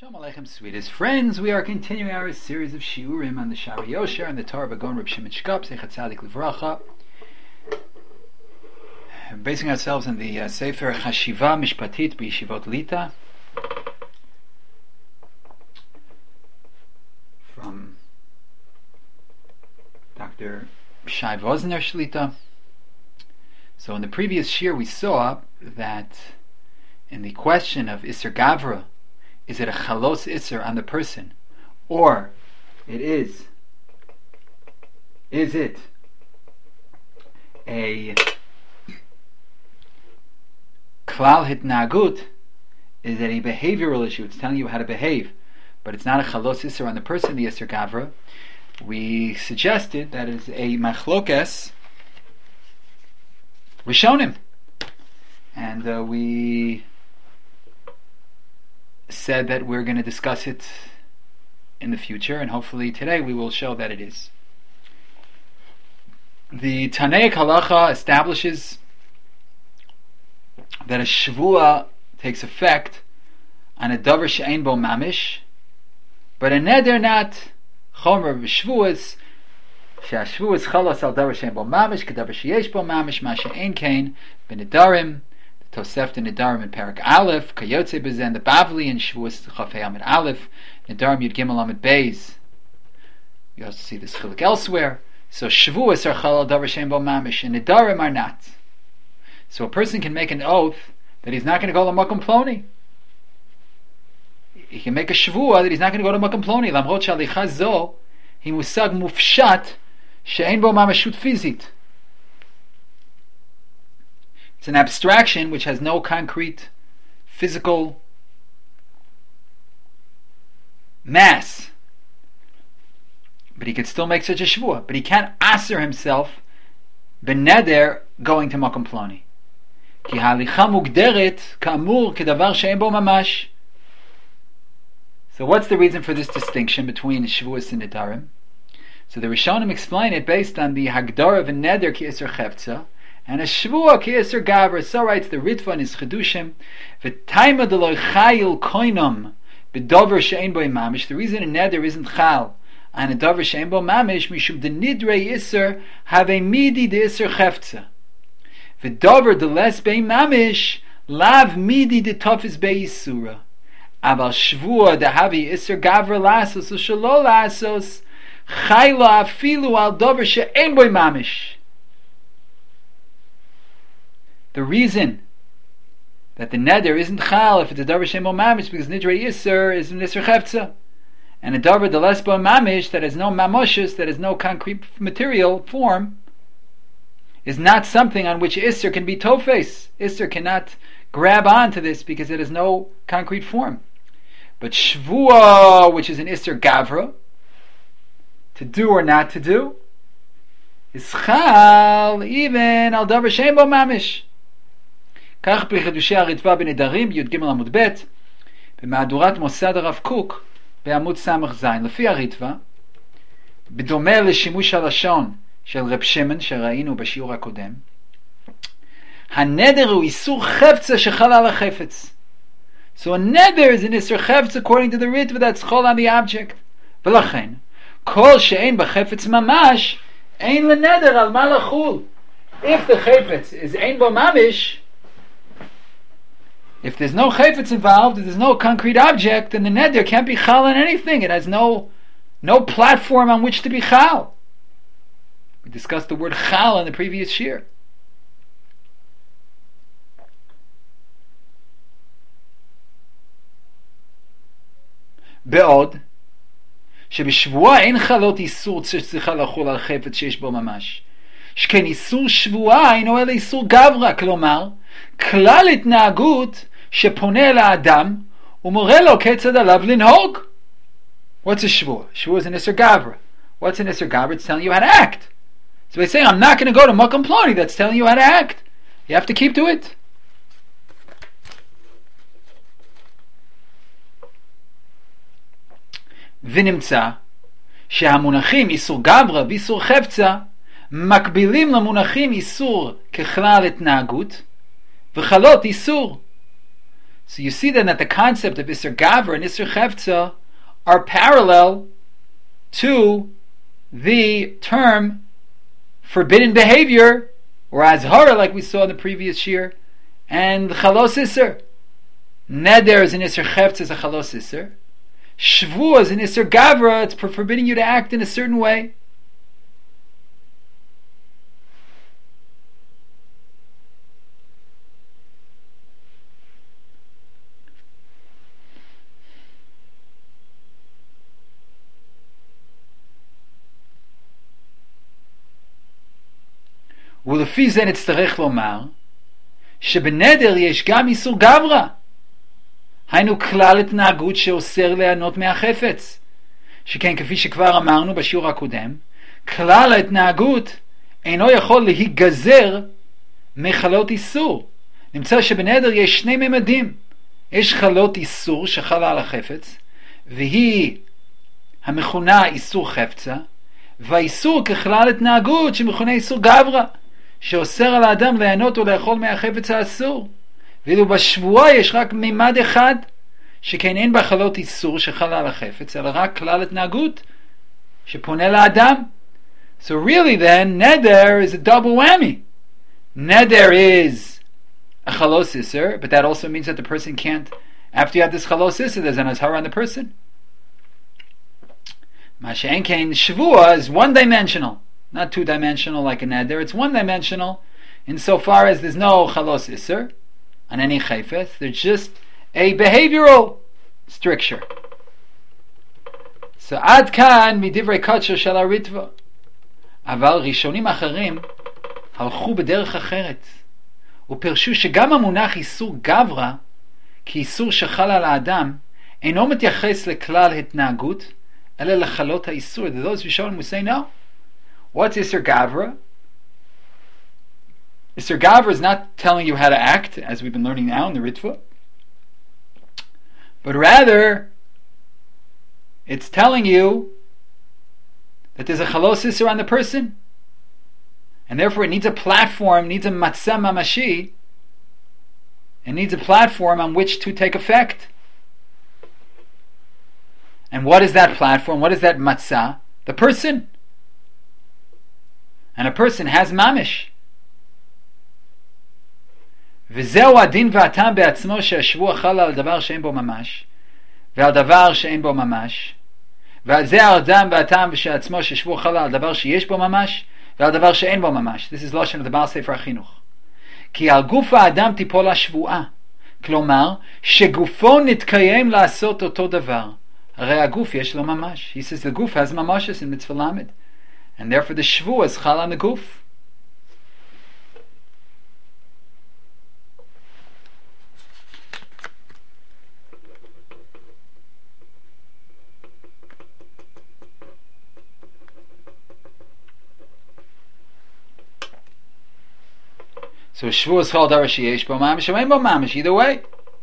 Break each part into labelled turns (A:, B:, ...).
A: Shalom Aleichem, sweetest friends. We are continuing our series of shiurim on the Shari Yosher and the Torah Bagon Reb Shimon Shkop, Zeichat Tzadik Livracha. Basing ourselves on the Sefer Chashiva Mishpatit B'Yeshivot Lita from Dr. Shai Vosner Shlita. So in the previous shir we saw that in the question of Isser Gavra, is it a chalos isser on the person, or is it a klal hitnagut? Is it a behavioral issue? It's telling you how to behave, but it's not a chalos isser on the person, the isser gavra. We suggested that is a machlokes rishonim, and we said that we're going to discuss it in the future, and hopefully today we will show that it is. The Tanaic Halacha establishes that a shvua takes effect on a davar she'ein bo mamish, but a neder not. Chomer b'shvuas she'ashvuas chalas al davar she'ein bo mamish k'davar she'yesh bo mamish ma she'ein kain b'nedarim. Tosefta Nedarim in Parak Aleph, Kayotze Bezen, the Bavli in Shavuos Chafei Amid Aleph, Nedarim Yud Gimel Amid Beis. You also see this chilik elsewhere. So Shavuos are Chalal Davar Shein Bo Mamish, and Nedarim are not. So a person can make an oath that he's not going to go to Makom Ploni. He can make a Shavua that he's not going to go to Makom Ploni. Lamrot Shalicha Zo, Hi Musag Mufshat, Shein Bo Mamashut Fizit. It's an abstraction which has no concrete physical mass. But he could still make such a shvua. But he can't aser himself beneder going to Makom Ploni. Ki halicha mugderet ka'amur kedavar she'en bo mamash. So what's the reason for this distinction between shvuas and nedarim? So the Rishonim explain it based on the hagdara of a neder ki iser chevtza, and a shvua ki iser gavra. So writes the Ritva in his Chedushim, v'taima deloy chayil koinam b'dover she'en bo mamish. The reason a neder isn't chal and a dover she'en bo mamish mishum de nidrei iser have a midi de iser chefza. V'dover de les bei mamish lav midi de tofis bei isura. Aval shvua de havi iser gavra lasos o shelo lasos chayla afilu al dover she'en bo mamish. The reason that the neder isn't chal if it's a davar she'en bo mamish because nidrei iser is an iser chefza, and a davar de les bo mamish that has no mamoshes, that has no concrete material form, is not something on which iser can be tofes. Iser cannot grab onto this because it has no concrete form. But shvua, which is an iser gavra, to do or not to do, is chal even al davar she'en bo mamish. כך בחידושי הרטב"א בנדרים בי"ג עמוד ב' במהדורת מוסד הרב קוק בעמוד ס"ז. לפי הרטב"א, בדומה לשימוש הלשון של רב שמעון שראינו בשיעור הקודם, הנדר הוא איסור חפצה שחל על החפץ. So a neder is an isur chefetz according to the Ritva that's chol on the object. ולכן, כל שאין בחפץ ממש, אין לנדר על מה לחול. If the chefetz is ein bo mamish, if there's no chayfetz involved, if there's no concrete object, then the neder can't be chal on anything. It has no platform on which to be chal. We discussed the word chal in the previous shir. Be'od, שבשבועה אין חלות איסור שצריכה לחול על חפץ שיש בו ממש. שכן איסור שבועה אינו אלא איסור גברה, כלומר, כלל התנהגות שפונה אל האדם ומורה לו כיצד עליו לנהוג. What's a shvua? Shvua is an iser gavra. What's an iser gavra? It's telling you how to act. So by saying, I'm not going to go to Makom Ploni, that's telling you how to act. You have to keep to it. ונמצא שהמונחים איסור גברה ואיסור חפצה מקבילים למונחים איסור ככלל התנהגות וחלות איסור. So you see then that the concept of Isser Gavra and Isser Chefza are parallel to the term forbidden behavior, or Azhara, like we saw in the previous year, and Chalos Isser. Neder is an Isser Chefza, is a Chalos Isser. Shvu is an Isser Gavra, it's forbidding you to act in a certain way. ולפי זה נצטרך לומר שבנדר יש גם איסור גברא, היינו כלל התנהגות שאוסר ליהנות מהחפץ, שכן כפי שכבר אמרנו בשיעור הקודם, כלל ההתנהגות אינו יכול להיגזר מחלות איסור. נמצא שבנדר יש שני ממדים, יש חלות איסור שחלה על החפץ, והיא המכונה איסור חפצה, והאיסור ככלל התנהגות שמכונה איסור גברא, שאוסר על האדם ליהנות או לאכול מהחפץ האסור. ואילו בשבועה יש רק מימד אחד, שכן אין בה חלות איסור שחלה על החפץ, אלא רק כלל התנהגות שפונה לאדם. So really then, neder is a double whammy. Neder is a chalos isser, but that also means that the person can't, after you have this chalos isser, there's an azhara on the person. Masha'en kein shvua is one-dimensional, not two-dimensional like a neder. It's one-dimensional insofar as there's no chalos isser on any chayfetz. There's just a behavioral stricture. So ad kan midivrei katsho shel haritva. אבל ראשונים אחרים הלכו בדרך אחרת ופרשו שגם המונח איסור גברא כאיסור שחל על האדם אינו מתייחס לכלל התנהגות אלא לחלות האיסור. Those Rishonim will say no. What's Isser Gavra? Isser Gavra is not telling you how to act, as we've been learning now in the Ritva, but rather it's telling you that there's a chalos isser on the person, and therefore it needs a platform, needs a matzah mamashi, and needs a platform on which to take effect. And what is that platform? What is that matzah? The person. And a person has mamish. וזהו הדין והטעם בעצמו שהשבוע חל על דבר שאין בו ממש, ועל דבר שאין בו ממש, ועל זה האדם והטעם שעצמו ששבוע חל על דבר שיש בו ממש, ועל דבר שאין בו ממש. This is לשון of the בעל ספר החינוך. כי על גוף האדם תיפול השבועה, כלומר שגופו נתקיים לעשות אותו דבר. הרי הגוף יש לו ממש. He says the guf has mamashes in mitzvah lamed, and therefore the shvuah is chal on the guf. So shvuah is chal davar sheyesh bo mamish or ein bo mamish, either way.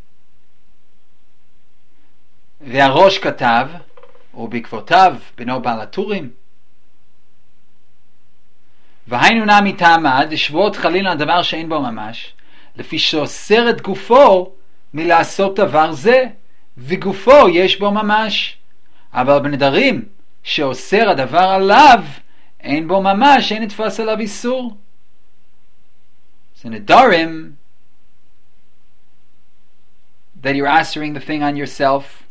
A: והראש כתב, ובעקבותיו בנו בעל הטורים. והיינו נמי תעמד, שבועות חליל על דבר שאין בו ממש, לפי שאוסר את גופו מלעשות דבר זה, וגופו יש בו ממש. אבל בנדרים שאוסר הדבר עליו, אין בו ממש, אין נתפס עליו איסור. So נדרים, that you're answering the thing on yourself,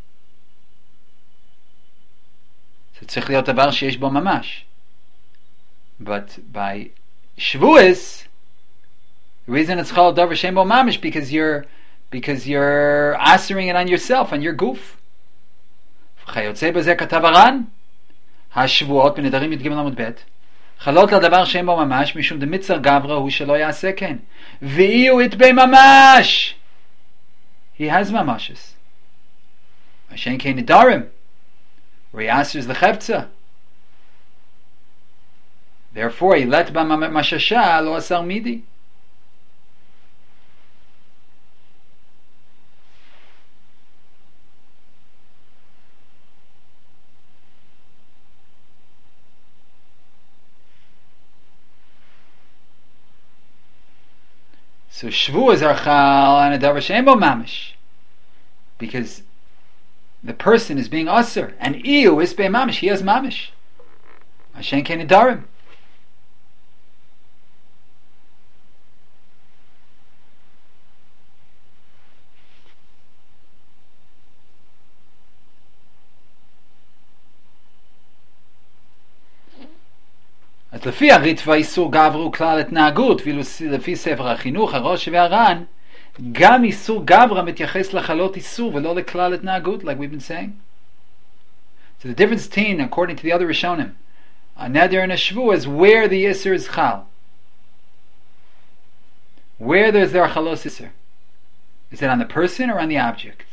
A: so צריך להיות דבר שיש בו ממש. But by shvuas, the reason it's called davar shein bo mamish because you're answering it on yourself, on your goof. וכיוצא בזה כתב הר"ן, השבועות בנדרים י"ג עמוד ב' חלות לדבר שאין בו ממש, משום דמיצר גברא הוא שלא יעשה כן. ואי הוא יתבי ממש. He has mamashes. Mashen kein nedarim, where he answers the chevtza. Therefore, he let ba mashasha lo asar midi. So shvuas are chal and a davar she'en bo mamish. because the person is being Asr, and Iu is Be Mamish, he has Mamish. Hashem Ken Nidarim. אז לפי הריטב"א איסור גברא הוא כלל התנהגות, ואילו לפי ספר החינוך, הראש והר"ן, גם איסור גברא מתייחס לחלות איסור ולא לכלל התנהגות, like we've been saying. So the difference between, according to the other Rishonim, a neder and a shvu is where the isser is chal. Where there's their chalos isser. Is it on the person or on the object?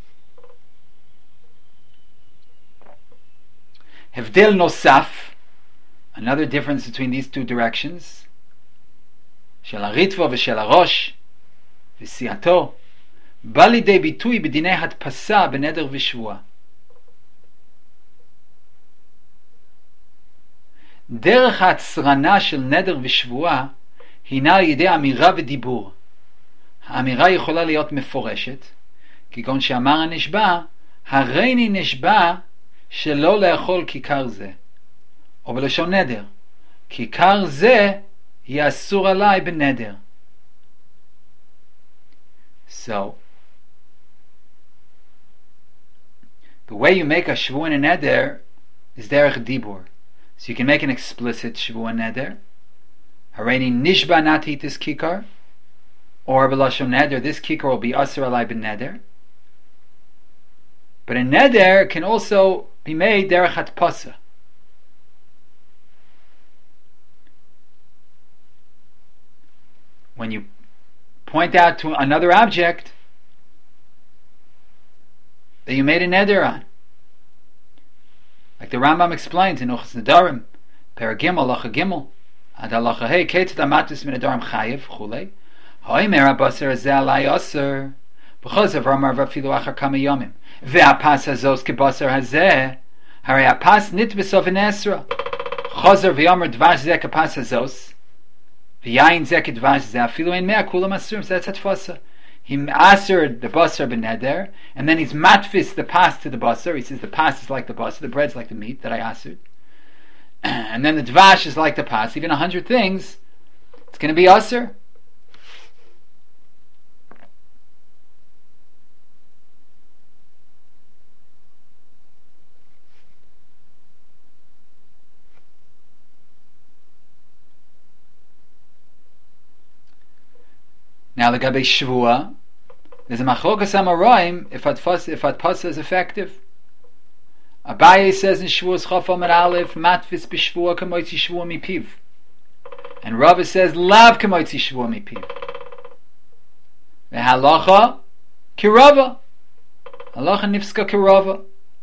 A: Hevdel nosaf, another difference between these two directions, של הריטב"א ושל הראש וסיעתו, בא לידי ביטוי בדיני הדפסה בנדר ושבועה. דרך ההצרנה של נדר ושבועה הינה על ידי אמירה ודיבור. האמירה יכולה להיות מפורשת, כגון שאמר הנשבע, הריני נשבע שלא לאכול כיכר זה. או בלשון נדר, כיכר זה יהיה אסור עליי בנדר. So, the way you make a shvu and a neder is derech dibur. So you can make an explicit shvu and neder. Hareini nishba not to eat this kikar. Or b'lashon neder, this kikar will be asur alai ben neder. But a neder can also be made derech hatpasa. When you point out to another object that you made a neder on. Like the Rambam explains in Uchas Nedarim, Paragimel, Halacha Gimel, Ad Halacha Hey, Ketzad Amatis Min Nedarim Chayev, Chulei, Ha'omer HaBasar Hazeh Alai Aser, B'chozav Ramar V'afilu Achar Kama Yomim, Ve'apas Hazos K'Basar Hazeh, Harei Apas Nitbesov V'Nesra, Chozav V'yomer Dvash Zeh K'Pas Hazos, V'yayin Zeh K'Dvash Zeh, Afilu Ein Mea Kulam Asurim, so that's Hatfasa. He asered the basar b'neder, and then he's matfis the pas to the basar. He says the pas is like the basar, the bread's like the meat that I asered, and then the dvash is like the pas. Even 100 things, it's going to be aser. Now the Gabe Shvua, there's a machlokas amoraim if adpasa is effective. Abaye says in Shvuas Chaf Amud Aleph, matfis b'shvua kamoitzi shvua mipiv, and Rava says lav kamoitzi shvua mipiv. Halacha kirava, halacha nifska kirava.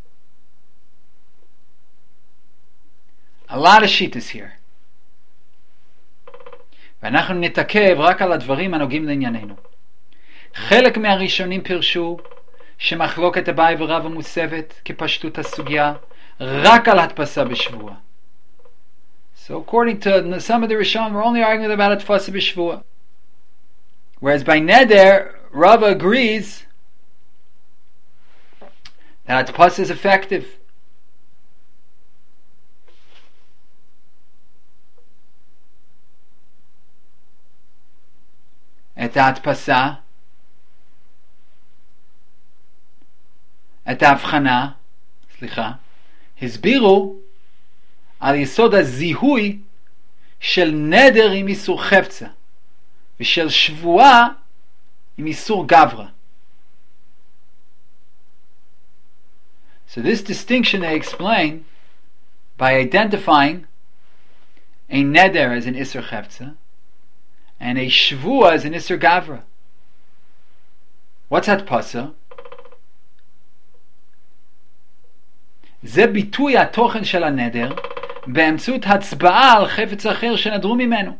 A: A lot of shittas here. ואנחנו נתעכב רק על הדברים הנוגעים לענייננו. חלק מהראשונים פירשו שמחלוקת אביי ורבא מוסבת כפשטות הסוגיה רק על הדפסה בשבוע. So according to some of the Rishonim, we're only arguing about הדפסה בשבוע. Whereas by neder, Rava agrees that הדפסה is effective. את ההדפסה, את ההבחנה, הסבירו על יסוד הזיהוי של נדר עם איסור חפצה ושל שבועה עם איסור גברא. So this distinction they explain by identifying a neder as an isur chefza and a shvua as an isur gavra. What's hadpasa? זה ביטוי התוכן של הנדר באמצעות הצבעה על חפץ אחר שנדרו ממנו.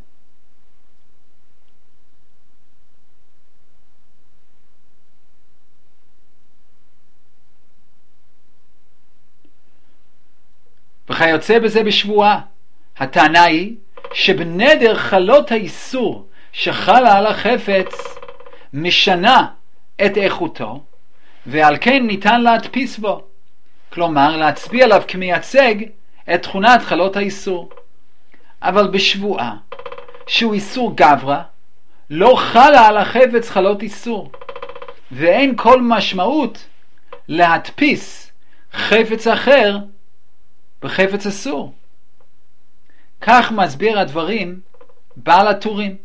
A: וכיוצא בזה בשבועה. הטענה היא שבנדר חלות האיסור שחלה על החפץ משנה את איכותו, ועל כן ניתן להדפיס בו. כלומר, להצביע עליו כמייצג את תכונת חלות האיסור. אבל בשבועה, שהוא איסור גברא, לא חלה על החפץ חלות איסור, ואין כל משמעות להדפיס חפץ אחר בחפץ אסור. כך מסביר הדברים בעל הטורים.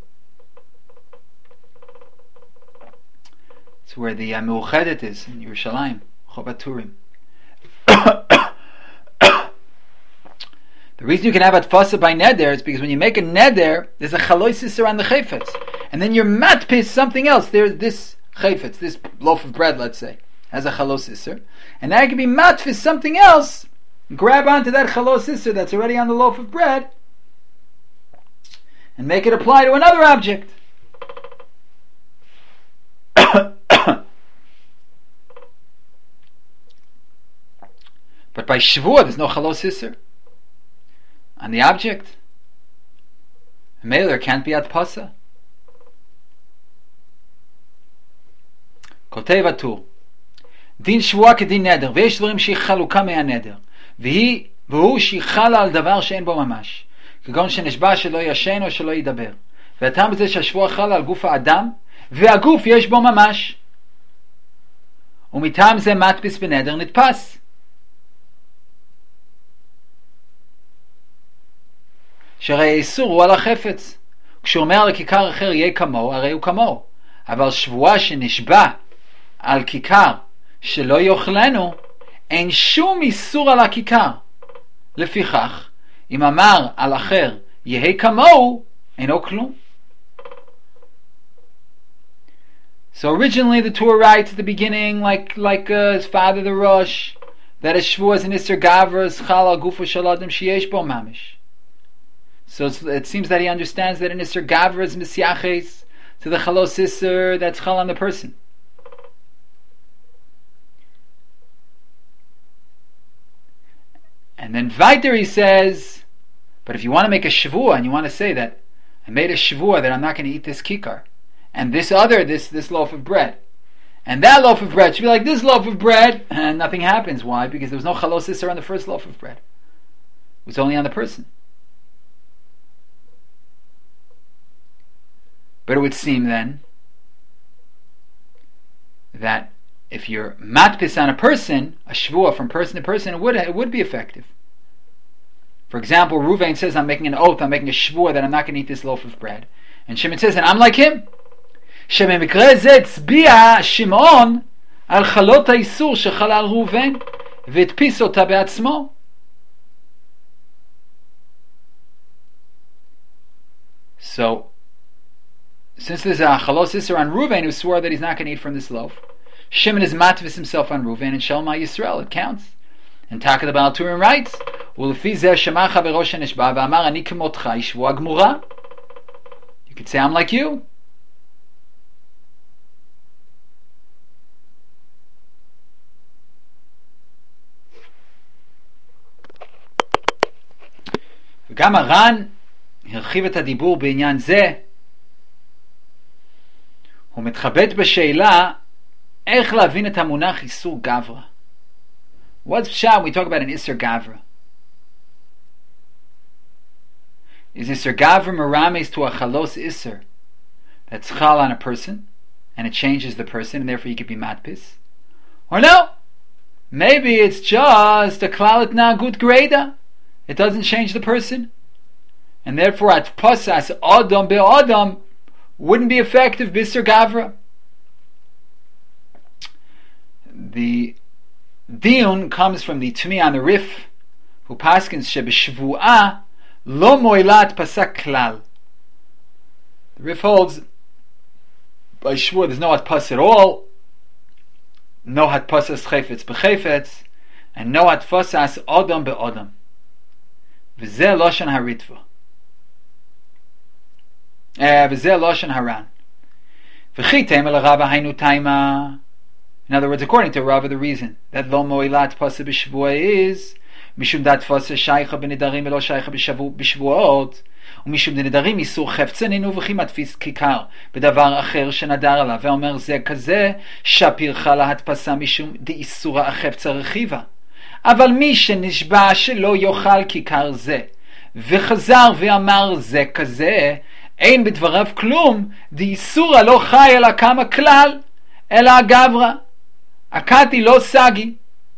A: It's where the מאוחדת is in ירושלים, חוב הטורים. The reason you can have atfasa by neder is because when you make a neder, there's a chalois isser on the chayfetz, and then you're matpis something else. There's this chayfetz, this loaf of bread, let's say, has a chalos isser, and now you can be matpis something else, grab onto that chalos isser that's already on the loaf of bread, and make it apply to another object. But by shvuah, there's no chalos isser on the object. Maybe there can't be adpasa. כותב הטור, דין שבועה כדין נדר, ויש דברים שהיא חלוקה מהנדר, והוא שהיא חלה על דבר שאין בו ממש, כגון שנשבע שלא ישן או שלא ידבר. והטעם בזה שהשבועה חלה על גוף האדם, והגוף יש בו ממש. ומטעם זה מדפיס בנדר נתפס. שהרי האיסור הוא על החפץ. כשהוא אומר על כיכר אחר יהיה כמוהו, הרי הוא כמוהו. אבל שבועה שנשבע על כיכר שלא יאכלנו, אין שום איסור על הכיכר. לפיכך, אם אמר על אחר יהיה כמוהו, אינו כלום. So originally the Torah writes at the beginning, like his father the Rosh, that a shvuah is an isser gavra, is chal al gufo shel adam sheyesh bo mamish. So it seems that he understands that an isser gavra is misyaches to the chalos isser that's chal on the person. And then weiter he says, but if you want to make a shvuah and you want to say that I made a shvuah that I'm not going to eat this kikar, and this loaf of bread, and that loaf of bread should be like this loaf of bread, and nothing happens. Why? Because there was no chalos isser on the first loaf of bread. It was only on the person. But it would seem then that if you're matpis on a person, a shvuah from person to person, it would be effective. For example, Ruvain says, I'm making an oath, I'm making a shvuah that I'm not going to eat this loaf of bread. And Shimon says, and I'm like him. שבמקרה זה הצביע שמעון על חלות האיסור שחלה על ראובן והדפיס אותה בעצמו. So, since there's a chalos isser on Reuven who swore that he's not going to eat from this loaf, Shimon is matvis himself on Reuven and Shelma Yisrael. It counts. And Taka the Baal Turim writes, "Ulfi zeh shema chavero shenishba v'amar ani kemotcha yishvuah gmura." You could say, I'm like you. וגם הר"ן הרחיב את הדיבור בעניין זה. הוא מתחבט בשאלה איך להבין את המונח איסור גברא. What's pshat when we talk about an isser gavra? Is isser gavra merames to a chalos isser that's chal on a person and it changes the person and therefore you could be matpis? Or no, maybe it's just a klalit nagut greda. It doesn't change the person, and therefore at pasas adam be adam wouldn't be effective bisser gavra. The diun comes from the Tumi on the Rif, who paskins shebeshvuah lo moilat pasak klal. The Rif holds by shvuah there's no hatpas at all, no hatpasas chayfetz b'chayfetz, and no hatpasas adam be adam. V'zeh loshan haritva. V'zeh loshan haran. V'chi tema l'rava hainu taima. In other words, according to Rava, the reason that lo moilat pasa b'shvuah is mishum dat fasa shaycha b'nidarim elo shaycha b'shvuot, ומשום דנדרים איסור חפצה נינו וכי מדפיס כיכר בדבר אחר שנדר עליו, ואומר זה כזה שפירך להדפסה משום דאיסורה החפצה רכיבה. אבל מי שנשבע שלא יאכל כיכר זה וחזר ואמר זה כזה, אין בדבריו כלום, דאיסורה לא חי אלא כמה כלל, אלא הגברה הקתי לא סגי.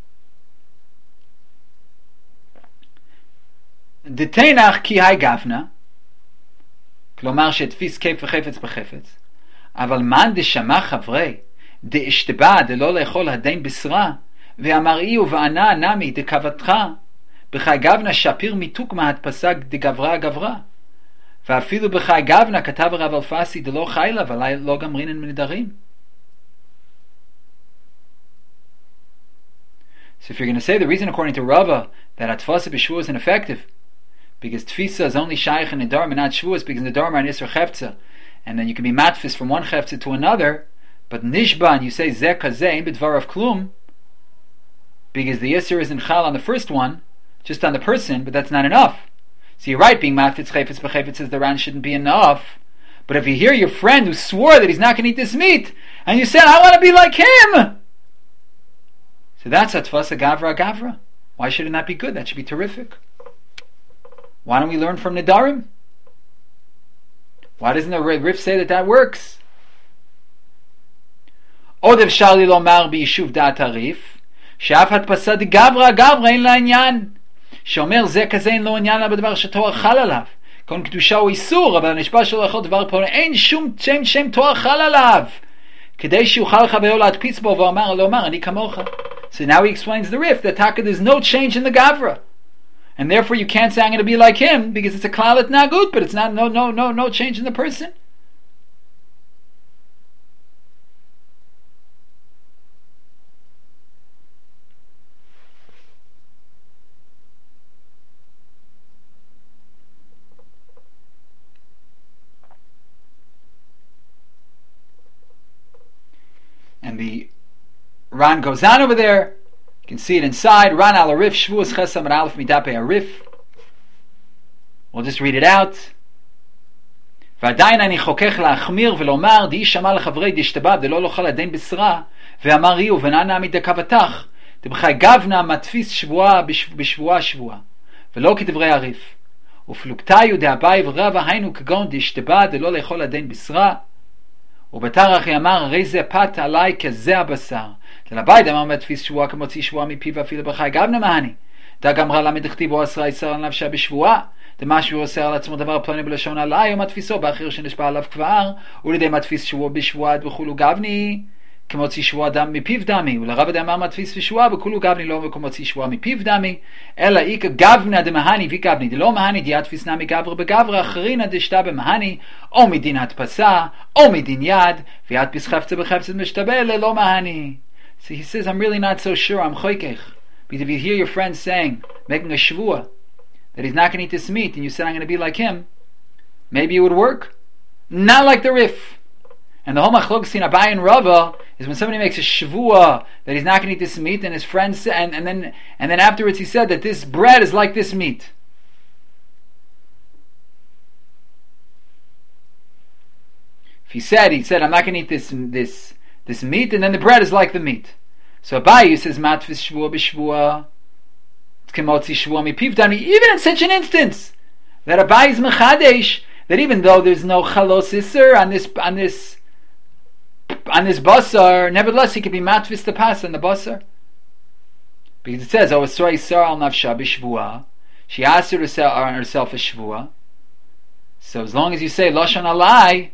A: דתנח כי היי גפנה, כלומר שתפיס כיף וחפץ בחפץ, אבל מן דשמע חברי דאשתבע דלא לאכול הדין בשרה, ואמר אי ובענה נמי דקוותך בחי גבנה שפיר מיתוק מהדפסה דגברה הגברה, ואפילו בחי גבנה כתב הרב אלפסי דלא חי לה ולא לא גמרינן מנדרים. So if you're going to say the reason according to Rava that Atfasa b'Shvuah is ineffective because Tfisa is only Shaykh and Nedarim and not Shvuah is because Nedarim are an Isser Chefza, and then you can be matfis from one Chefza to another, but Nishba and you say Zeh Kazeh Ein B'Dvarav Klum because the Isser is in Chal on the first one, just on the person, but that's not enough. So you're right, being matfis Chefetz b'Chefetz says the Ran shouldn't be enough, but if you hear your friend who swore that he's not going to eat this meat and you said I want to be like him, so that's Atfasa Gavra Gavra. Why should it not be good? That should be terrific. Why don't we learn from Nedarim? Why doesn't the Rif say that that works? Odev Shali Lomar B'Yishuv Da'at Arif She'af Atfasa de Gavra Gavra Ein La Inyan שאומר זה כזה אין לו עניין לה בדבר שתואר חל עליו. כון קדושה הוא איסור, אבל הנשבע שלו יכול דבר פה אין שום שם תואר חל עליו. כדי שיוכל חברו להדפיס בו ואומר לא אומר אני כמוך. So now he explains the Rif that Taka there's no change in the Gavra, and therefore you can't say I'm going to be like him because it's a klalet nagut, but it's not no change in the person. And the Ran goes on over there. You can see it inside. Ran al Arif Shvuas Chesam and Aleph Midape Arif. We'll just read it out. ועדיין אני חוכך להחמיר ולומר די שמע לחברי דשתבע דלא לוכל הדין בשרה ואמר אי ובננה מדקוותך דבחי גבנה מתפיס שבועה בשבועה שבועה ולא כדברי הריף ופלוגתיו דאביי ורבא היינו כגון דשתבע דלא לאכול הדין בשרה ובתרח אמר הרי זה פת עלי כזה הבשר דלבית אמר מתפיס שבועה כמוציא שבועה מפיו ואפילו בחי גבנה מהני דה גמרה למד הכתיבו עשרה ישראל על נפשה בשבועה דמה שהוא עושה על עצמו דבר פלוני בלשון עלי ומתפיסו באחר שנשבע עליו כבר ולידי מתפיס שבועה בשבועה וכולו גבני כמוציא שבועה דם מפיו דמי ולרב דאמר מתפיס בשבועה וכולו גבני לא כמוציא שבועה מפיו דמי אלא איכא גבנה דמהני וגבני דלא מהני דיית תפיסנה מגבר בגבר אחרינה דשתה במהני או מדין הדפסה או מדין יד וידפיס חפצה בחפצה משתבל ללא מהני. So he says I'm really not so sure I'm choikech because if you hear your friend saying making a shvuah that he's not going to eat this meat and you said I'm going to be like him, maybe it would work. Not like the Rif. And the whole machlokes in Abai and Rava is when somebody makes a shvuah that he's not going to eat this meat and his friend said, and then afterwards he said that this bread is like this meat. If he said I'm not going to eat this meat and then the bread is like the meat. So Abai says matfis shvuah b'shvuah even in such an instance that Abai is mechadesh that even though there's no chalos iser on this basar, nevertheless he can be matvis the pas on the basar because it says Asra Yisar al nafsha b'shvuah, she asked her to sell on herself a shvuah. So as long as you say lashon alai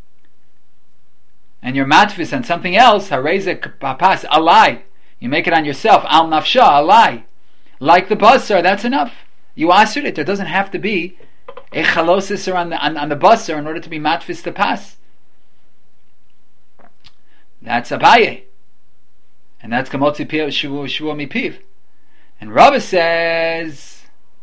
A: and you're matvis on something else, hareze pas alai, you make it on yourself al nafsha alai, like the basar, that's enough. You answered it. There doesn't have to be a chalosis on the basar in order to be matfis the pas. That's Abaye, and that's kamotzi shvuah mipiv. And Rava says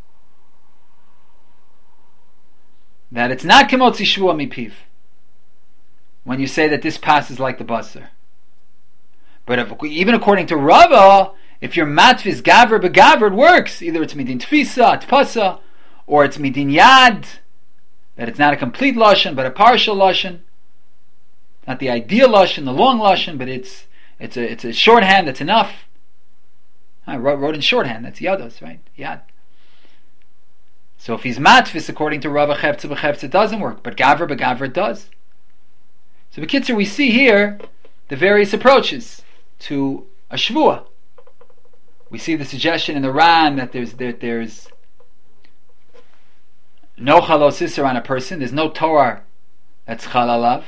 A: that it's not kamotzi shvuah mipiv when you say that this pas is like the basar. But even according to Rava, if your matfis gaver begaver, it works. Either it's midin tfisa, tpasa, or it's midin yad, that it's not a complete lashon, but a partial lashon, not the ideal lashon, the long lashon, but it's a shorthand that's enough. I wrote in shorthand. That's yados, right? Yad. So if he's matfis according to Rava Chefza, it doesn't work, but Gavra it does. So b'kitzur, we see here the various approaches to a shvua. We see the suggestion in the Ran that there's no chalos isser on a person. There's no Torah that's chalalav.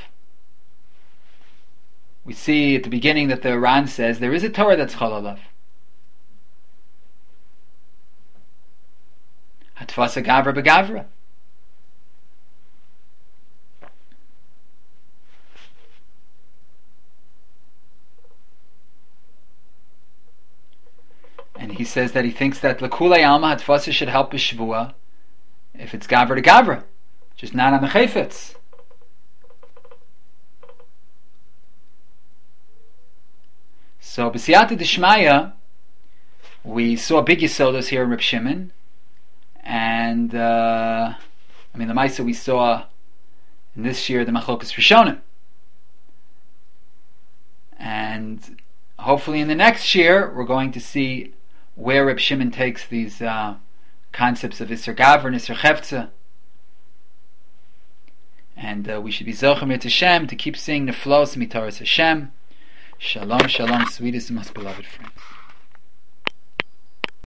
A: We see at the beginning that the Ran says there is a Torah that's chalalav. Hatfasa gavra begavra. And he says that he thinks that Lakulei Alma Hatfasa should help a Shvua if it's Gavra to Gavra, just not on the Chayfetz. So, B'siyata D'Shmaya, we saw big Yisodos here in Reb Shimon, and the Maisa we saw in this year, the Machlokas Rishonim. And hopefully in the next year, we're going to see where Reb Shimon takes these concepts of Isser Gavra and Isser Chefza. And we should be Zocher Mit Hashem to keep seeing the flows Mitaras Hashem. Shalom, shalom, sweetest and most beloved friends.